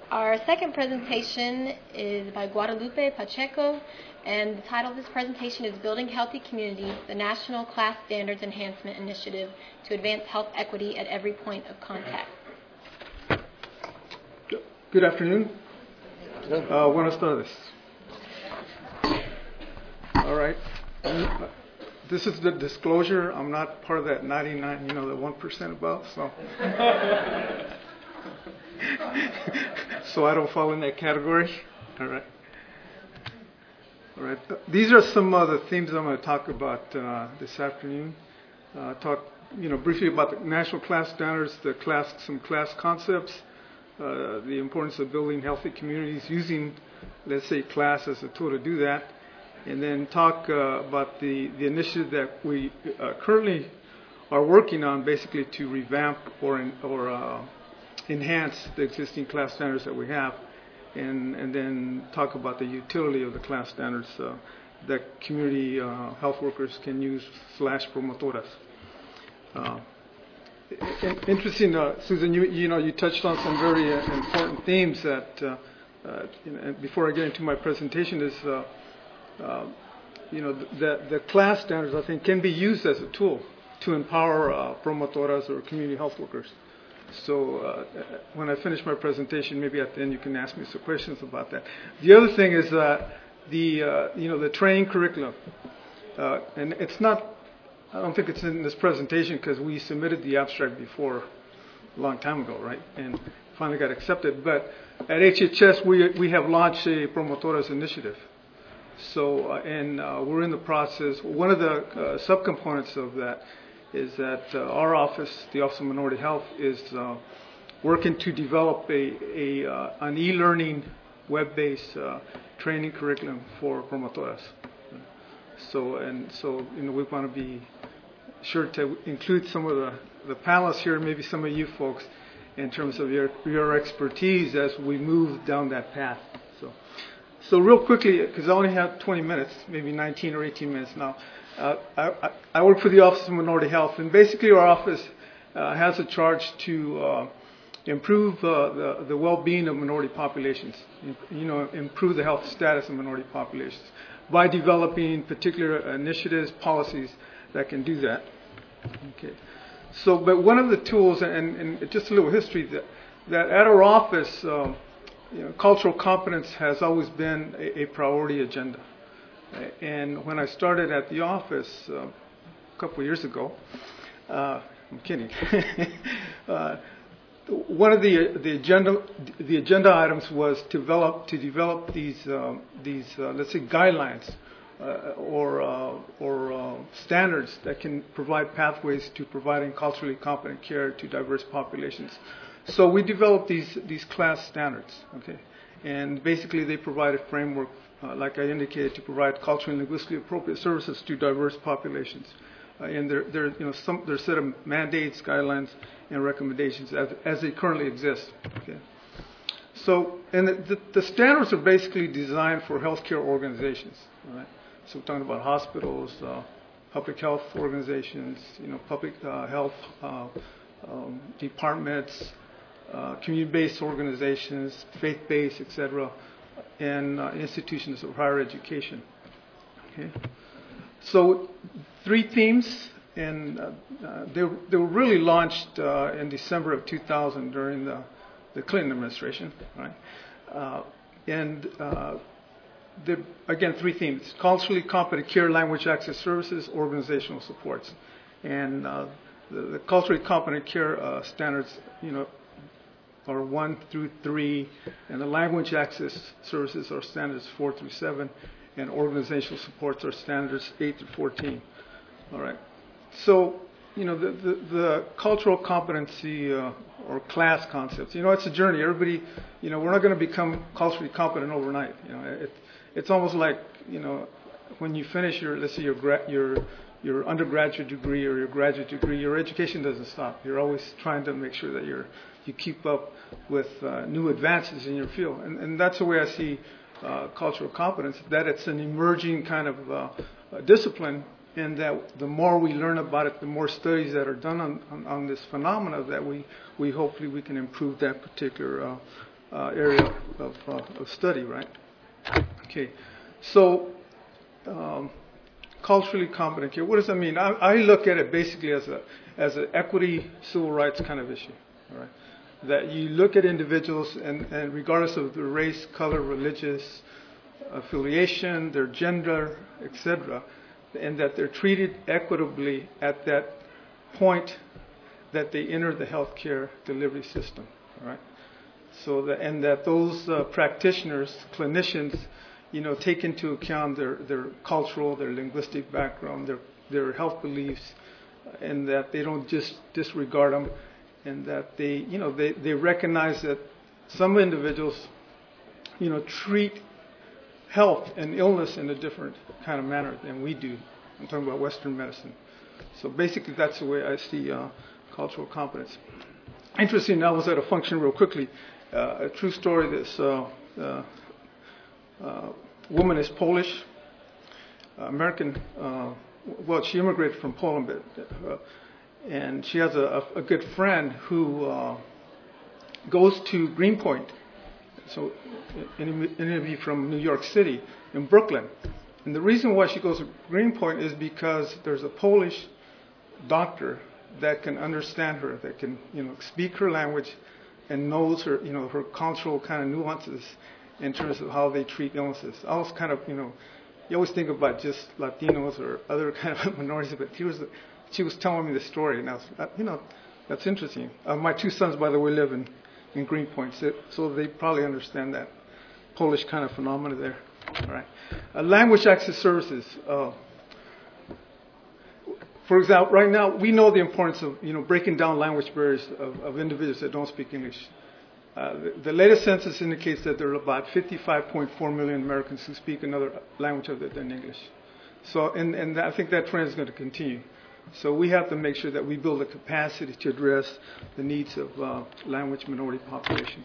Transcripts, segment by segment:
Our second presentation is by Guadalupe Pacheco, and the title of this presentation is Building Healthy Communities, the National Class Standards Enhancement Initiative to Advance Health Equity at Every Point of Contact. Good afternoon. Buenas tardes. All right. This is the disclosure. I'm not part of that 99, the 1% above, so. So I don't fall in that category. All right. All right. These are some of the themes I'm going to talk about this afternoon. Talk, briefly about the national class standards, some class concepts, the importance of building healthy communities using, let's say, class as a tool to do that, and then talk about the initiative that we currently are working on, basically to revamp or enhance the existing class standards that we have, and then talk about the utility of the class standards that community health workers can use /promotoras. Interesting, Susan, you touched on some very important themes that, before I get into my presentation, is the class standards, I think, can be used as a tool to empower promotoras or community health workers. So when I finish my presentation, maybe at the end you can ask me some questions about that. The other thing is the training curriculum, and it's not. I don't think it's in this presentation because we submitted the abstract before a long time ago, right? And finally got accepted. But at HHS, we have launched a Promotoras initiative. So, and we're in the process. One of the subcomponents of that is that our office, the Office of Minority Health, is working to develop an e-learning web-based training curriculum for promotoras. So we want to be sure to include some of the panelists here, maybe some of you folks, in terms of your expertise as we move down that path. So real quickly, because I only have 20 minutes, maybe 19 or 18 minutes now, I work for the Office of Minority Health, and basically our office has a charge to improve the well-being of minority populations, improve the health status of minority populations by developing particular initiatives, policies that can do that. Okay. So, but one of the tools, and just a little history, that at our office, cultural competence has always been a priority agenda. And when I started at the office a couple of years ago, I'm kidding. One of the agenda items was to develop these let's say guidelines or standards that can provide pathways to providing culturally competent care to diverse populations. So we developed these class standards, okay, and basically they provide a framework, like I indicated, to provide culturally and linguistically appropriate services to diverse populations. And there are set of mandates, guidelines, and recommendations as they currently exist. Okay. So, and the standards are basically designed for healthcare organizations. Right? So we're talking about hospitals, public health organizations, public health departments, community-based organizations, faith-based, etc., and institutions of higher education. Okay. So 3 themes, and they were really launched in December of 2000 during the Clinton administration, right? Again, 3 themes: culturally competent care, language access services, organizational supports. And the culturally competent care standards, are 1 through 3, and the language access services are standards 4 through 7, and organizational supports are standards 8 through 14. All right. So, the cultural competency or class concepts, it's a journey. Everybody, we're not going to become culturally competent overnight. It's almost like, when you finish let's say your undergraduate degree or your graduate degree, your education doesn't stop. You're always trying to make sure that you keep up with new advances in your field, and that's the way I see cultural competence. That it's an emerging kind of discipline, and that the more we learn about it, the more studies that are done on this phenomena, that we hopefully we can improve that particular area of study, right? Okay, so culturally competent care. What does that mean? I look at it basically as an equity, civil rights kind of issue, all right? That you look at individuals and regardless of their race, color, religious affiliation, their gender, etc., and that they're treated equitably at that point that they enter the healthcare delivery system, all right? So that those practitioners, clinicians, take into account their cultural, their linguistic background, their health beliefs, and that they don't just disregard them, and that they recognize that some individuals, treat health and illness in a different kind of manner than we do. I'm talking about Western medicine. So basically, that's the way I see cultural competence. Interesting. I was at a function real quickly. A true story. This woman is Polish, American. Well, she immigrated from Poland, and she has a good friend who goes to Greenpoint. So, any of you from New York City, in Brooklyn. And the reason why she goes to Greenpoint is because there's a Polish doctor that can understand her, that can, speak her language and knows her, her cultural kind of nuances in terms of how they treat illnesses. I was kind of, you always think about just Latinos or other kind of minorities, but she was telling me the story, and I was, that's interesting. My two sons, by the way, live in Greenpoint, so they probably understand that Polish kind of phenomena there. All right. Language access services. For example, right now we know the importance of breaking down language barriers of individuals that don't speak English. The latest census indicates that there are about 55.4 million Americans who speak another language other than English. So, and I think that trend is going to continue. So we have to make sure that we build a capacity to address the needs of language minority populations.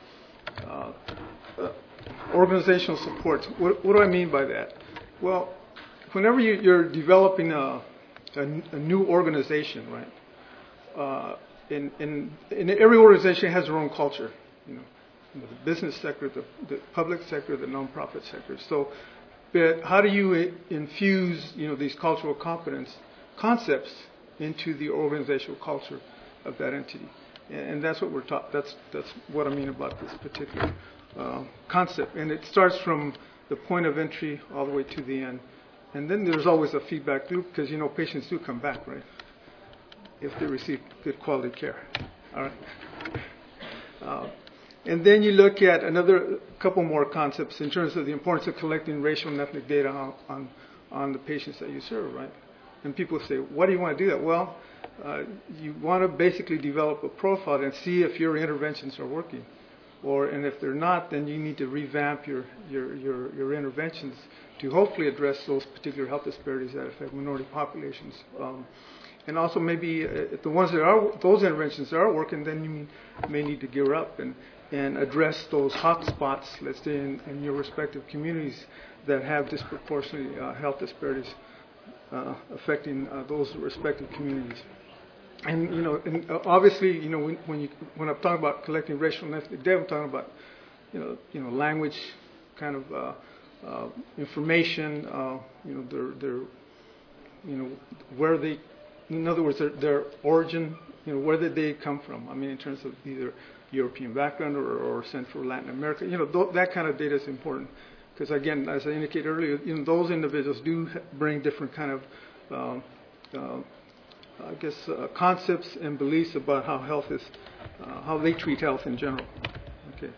Organizational support. What do I mean by that? Well, whenever you're developing a new organization, right? In every organization has their own culture. The business sector, the public sector, the nonprofit sector. So, but how do you infuse these cultural competence concepts into the organizational culture of that entity? And that's what we're taught. That's what I mean about this particular concept. And it starts from the point of entry all the way to the end. And then there's always a feedback loop because patients do come back, right? If they receive good quality care. All right. And then you look at another couple more concepts in terms of the importance of collecting racial and ethnic data on the patients that you serve, right? And people say, why do you want to do that? Well, you want to basically develop a profile and see if your interventions are working. And if they're not, then you need to revamp your interventions to hopefully address those particular health disparities that affect minority populations. And also maybe the ones those interventions that are working, then you may need to gear up and address those hot spots, let's say, in your respective communities that have disproportionately health disparities affecting those respective communities. And and obviously, when I'm talking about collecting racial and ethnic data, I'm talking about language, kind of information, their where they, in other words, their origin, where did they come from? I mean, in terms of either European background or Central Latin America, that kind of data is important because, again, as I indicated earlier, those individuals do bring different kind of concepts and beliefs about how health is, how they treat health in general. Okay.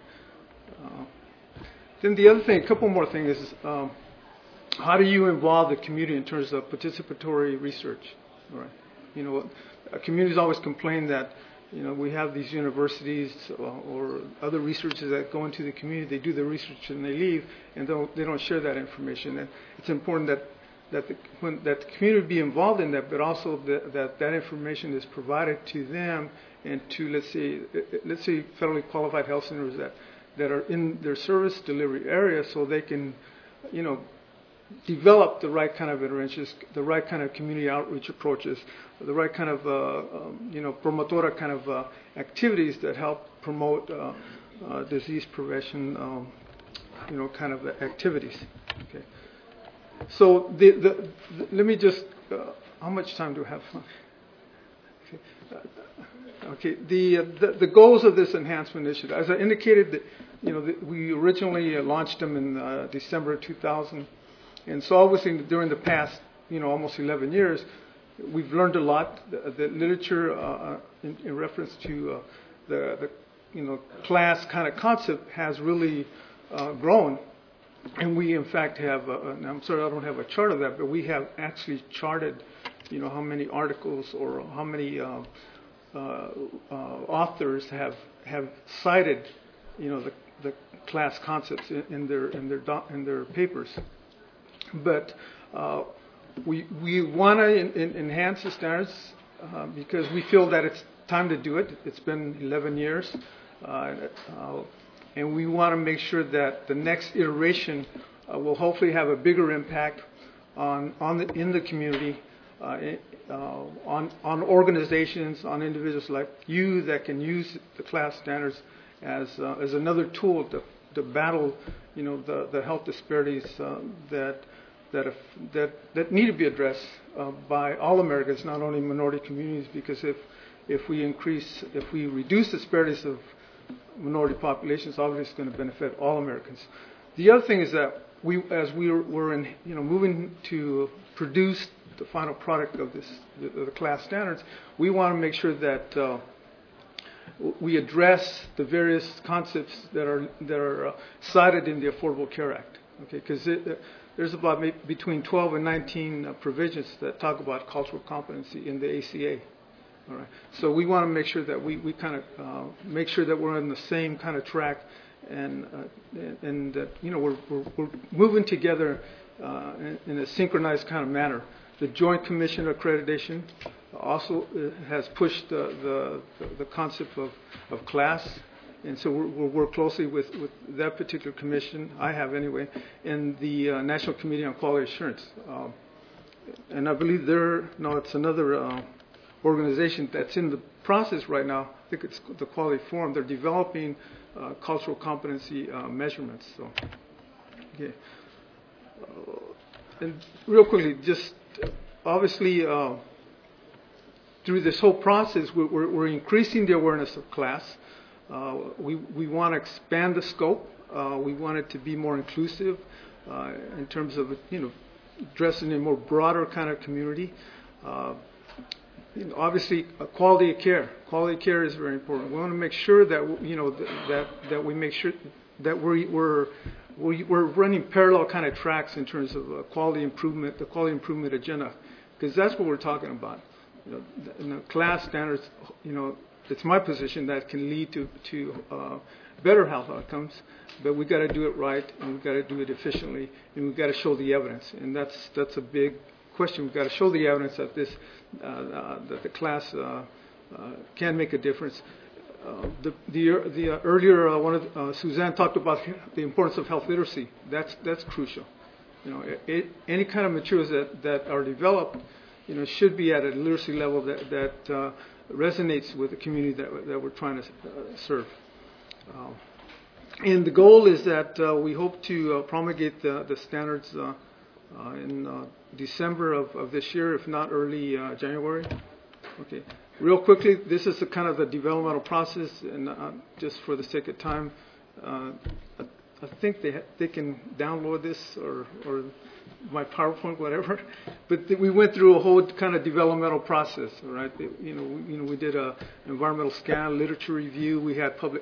Then the other thing, a couple more things is how do you involve the community in terms of participatory research? All right. Communities always complain that we have these universities or other researchers that go into the community. They do the research and they leave, and they don't share that information. And it's important that the community be involved in that, but also that information is provided to them and to let's say federally qualified health centers that are in their service delivery area, so they can develop the right kind of interventions, the right kind of community outreach approaches, the right kind of promotora kind of activities that help promote disease prevention, kind of activities. Okay. So let me just. How much time do I have? Okay. The goals of this enhancement initiative, as I indicated, we originally launched them in December 2000, and so obviously during the past, almost 11 years, we've learned a lot. The literature in reference to the class kind of concept has really grown, and we in fact have. And I'm sorry, I don't have a chart of that, but we have actually charted, how many articles or how many authors have cited, the class concepts in their papers. But we want to enhance the standards because we feel that it's time to do it. It's been 11 years, and we want to make sure that the next iteration will hopefully have a bigger impact in the community. On organizations, on individuals like you that can use the class standards as another tool to battle, the health disparities that need to be addressed by all Americans, not only minority communities. Because if we reduce disparities of minority populations, obviously it's going to benefit all Americans. The other thing is that as we were moving to produce the final product of the class standards, we want to make sure that we address the various concepts that are cited in the Affordable Care Act. Okay, because there's about between 12 and 19 provisions that talk about cultural competency in the ACA. All right, so we want to make sure that we kind of make sure that we're on the same kind of track, and that we're moving together in a synchronized kind of manner. The Joint Commission Accreditation also has pushed the concept of class, and so we'll work closely with that particular commission. I have anyway, and the National Committee on Quality Assurance, and I believe it's another organization that's in the process right now. I think it's the Quality Forum. They're developing cultural competency measurements. So, okay. And real quickly, just obviously through this whole process, we're increasing the awareness of class. We want to expand the scope. We want it to be more inclusive in terms of addressing a more broader kind of community. Obviously, quality of care. Quality of care is very important. We want to make sure that that we make sure that we're running parallel kind of tracks in terms of quality improvement, the quality improvement agenda, because that's what we're talking about. Class standards. It's my position that can lead to better health outcomes, but we got to do it right, and we got to do it efficiently, and we got to show the evidence, and that's a big question. We've got to show the evidence that that the class can make a difference. Earlier, Suzanne talked about the importance of health literacy. That's crucial. Any kind of materials that are developed, should be at a literacy level that resonates with the community that we're trying to serve. And the goal is that we hope to promulgate the standards in December of this year, if not early January. Okay. Real quickly, this is kind of the developmental process, and just for the sake of time, I think they can download this or my PowerPoint, whatever. But we went through a whole kind of developmental process, right? We did a environmental scan, literature review. We had public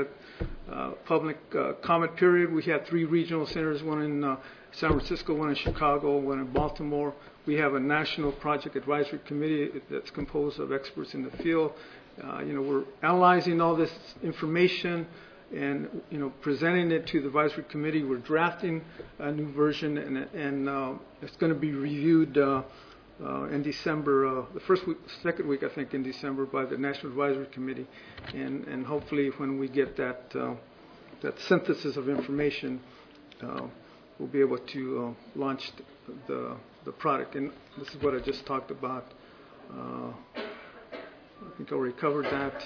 comment period. We had 3 regional centers, one in San Francisco, one in Chicago, one in Baltimore. We have a national project advisory committee that's composed of experts in the field. We're analyzing all this information and presenting it to the advisory committee. We're drafting a new version, and it's going to be reviewed in December, the second week I think in December, by the National Advisory Committee, and hopefully when we get that synthesis of information, we'll be able to launch the product. And this is what I just talked about. I think I already covered that.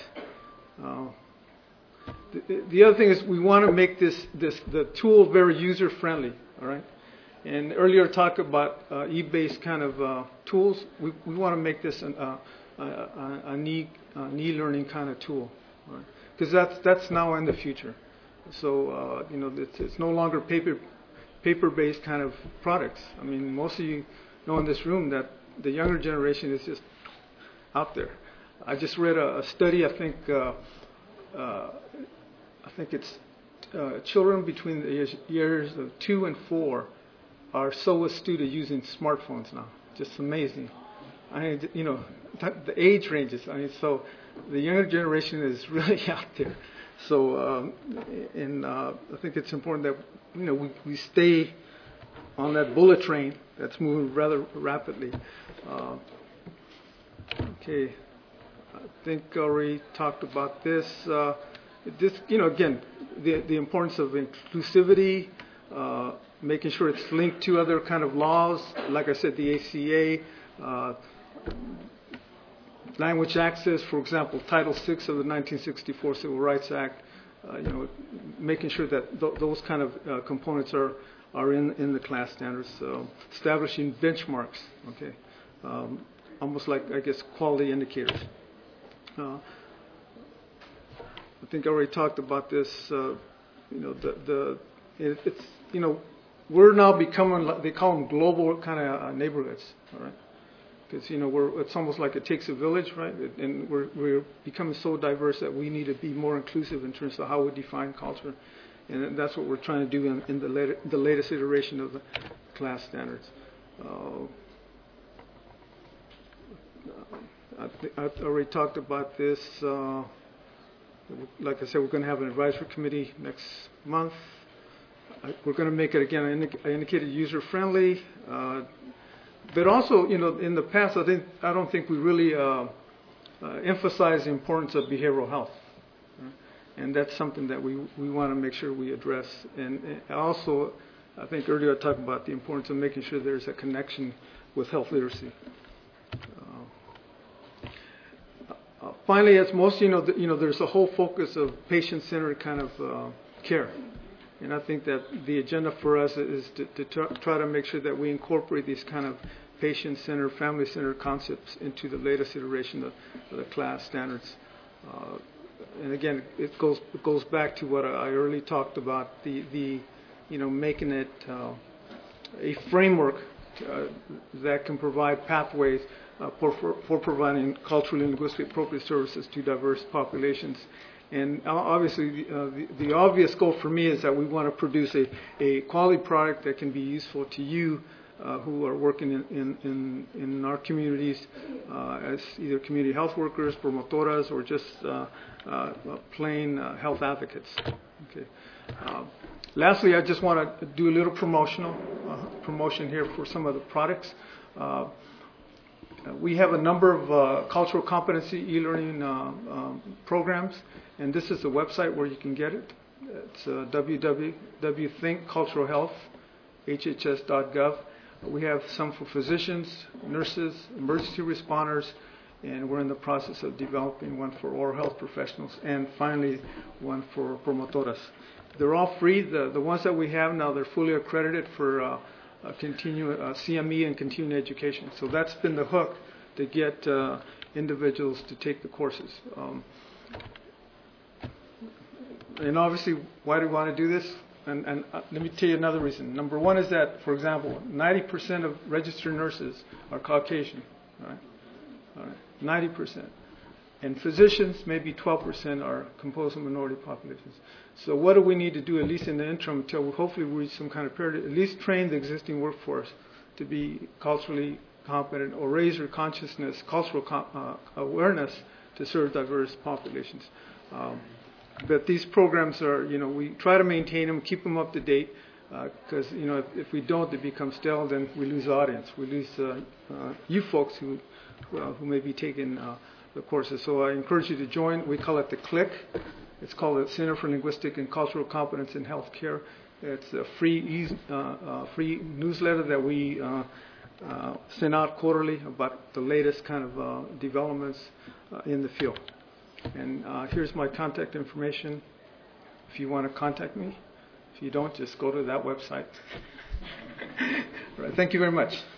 The other thing is we want to make the tool very user friendly. All right. And earlier talk about e-based kind of tools. We want to make this an e-learning kind of tool, because that's now in the future. So it's no longer paper-based kind of products. I mean, most of you know in this room that the younger generation is just out there. I just read a study. I think it's children between the years of 2 and 4 are so astute at using smartphones now. Just amazing. I mean, the age ranges. I mean, so the younger generation is really out there. So, I think it's important that we stay on that bullet train that's moving rather rapidly. Okay, I think I already talked about this. Again, the importance of inclusivity, making sure it's linked to other kind of laws, like I said, the ACA, language access, for example, Title VI of the 1964 Civil Rights Act, making sure that those kind of components are in the class standards, establishing benchmarks, okay, almost like, I guess, quality indicators. I think I already talked about this. We're now becoming, they call them global kind of neighborhoods, all right? Because it's almost like it takes a village, right? And we're becoming so diverse that we need to be more inclusive in terms of how we define culture, and that's what we're trying to do in the latest iteration of the class standards. I already talked about this. Like I said, we're going to have an advisory committee next month. We're going to make it, again, I indicated user-friendly. But also, in the past, I don't think we really emphasize the importance of behavioral health. And that's something that we want to make sure we address. And also, I think earlier I talked about the importance of making sure there's a connection with health literacy. Finally, as most there's a whole focus of patient-centered kind of care. And I think that the agenda for us is to try to make sure that we incorporate these kind of patient-centered, family-centered concepts into the latest iteration of the class standards. And again, it goes back to what I earlier talked about, the making it a framework that can provide pathways for providing culturally and linguistically appropriate services to diverse populations. And obviously, the obvious goal for me is that we want to produce a quality product that can be useful to you who are working in our communities as either community health workers, promotoras, or just plain health advocates. Okay. Lastly, I just want to do a little promotion here for some of the products. We have a number of cultural competency e-learning programs, and this is the website where you can get it. It's www.thinkculturalhealth.hhs.gov. We have some for physicians, nurses, emergency responders, and we're in the process of developing one for oral health professionals, and finally one for promotoras. They're all free. The ones that we have now, they're fully accredited for CME and continuing education. So that's been the hook to get individuals to take the courses. And obviously, why do we want to do this? And let me tell you another reason. Number one is that, for example, 90% of registered nurses are Caucasian. All right? 90%. And physicians, maybe 12% are composed of minority populations. So what do we need to do, at least in the interim, until we hopefully reach some kind of parity, at least train the existing workforce to be culturally competent or raise their consciousness, cultural awareness to serve diverse populations. But these programs are, we try to maintain them, keep them up to date, because, if we don't, they become stale, then we lose audience. We lose you folks who may be taking the courses. So I encourage you to join. We call it the CLIC. It's called the Center for Linguistic and Cultural Competence in Healthcare. It's a free newsletter that we send out quarterly about the latest kind of developments in the field. And here's my contact information if you want to contact me. If you don't, just go to that website. All right, thank you very much.